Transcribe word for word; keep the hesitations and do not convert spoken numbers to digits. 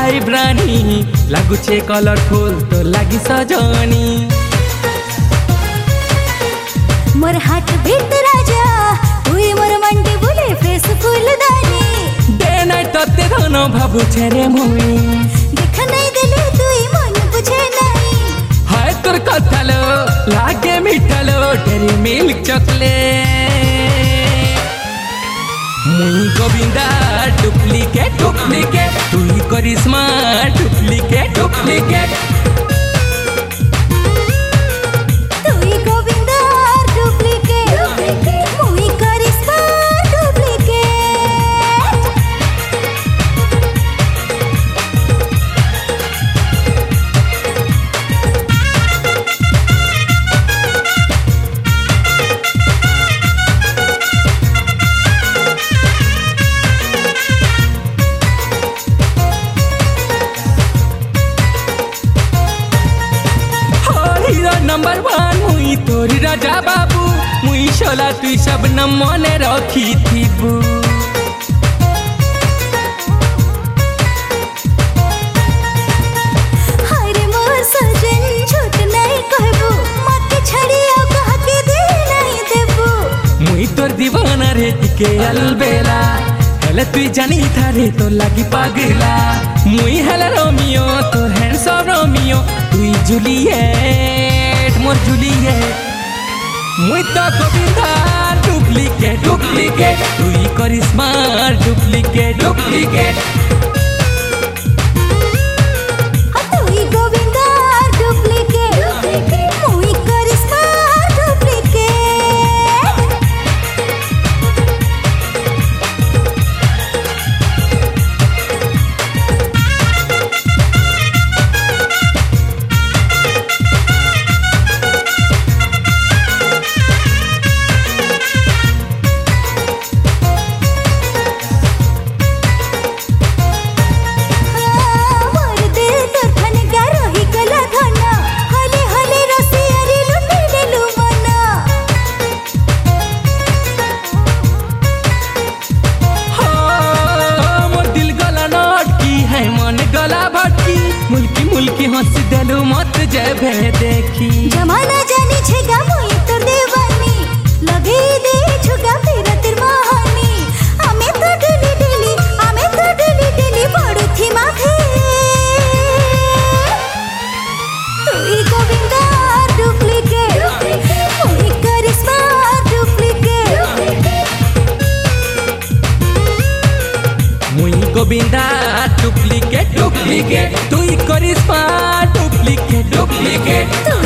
five रानी लागुचे colourful तो लागी सजनी मोर हाथ बीट राजा तुई मोर मंडी बुले फेस फूलदानी डे नाइट तते धन भाबु छेरे मुई देख नहीं देले तुई मन बुझे नहीं हाय तोर कथलो लागे मिठलो डेरी मिल्क चॉकलेट मुई गोविंदा डुप्लीकेट डुप्लीकेट तुई करिश्मा डुप्लीकेट डुप्लीकेट तुई गोविंदा डुप्लीकेट मुई करिश्मा डुप्लीकेट नंबर वन मुई तोरी राजा बाबू मुई शोला तुई सब न मने रखी थीबू हरे मोर सजन झूठ नहीं कहबू मत छड़ी आ कह के दे नहीं देबू मुई तोर दीवाना रे टिके अलबेला हेले तुई जानी थारे तो लागी पागला मुई हेला रोमियो तोर हैंडसम रोमियो तुई जूलियट मोर जूलियट मुई तो गोविंदा डुप्लीकेट डुप्लीकेट तुई करिश्मा डुप्लीकेट डुप्लीकेट तुई गोविंदा डुप्लीकेट मुई करिश्मा डुप्लीकेट मुल्की मुल्की हंस देलू मत जेबे देखी जमाना जानी छेगा मुई तो दीवानी लगे दे छुगा फिर तेर महानी हमें तो डेली डेली हमें तो डेली डेली पड़ू थी माथे तुई गोविंदा डुप्लीकेट मुई करिश्मा डुप्लीकेट मुई गोविंदा डुप्लीकेट डुप्लीकेट तुई करिश्मा डुप्लीकेट डुप्लीकेट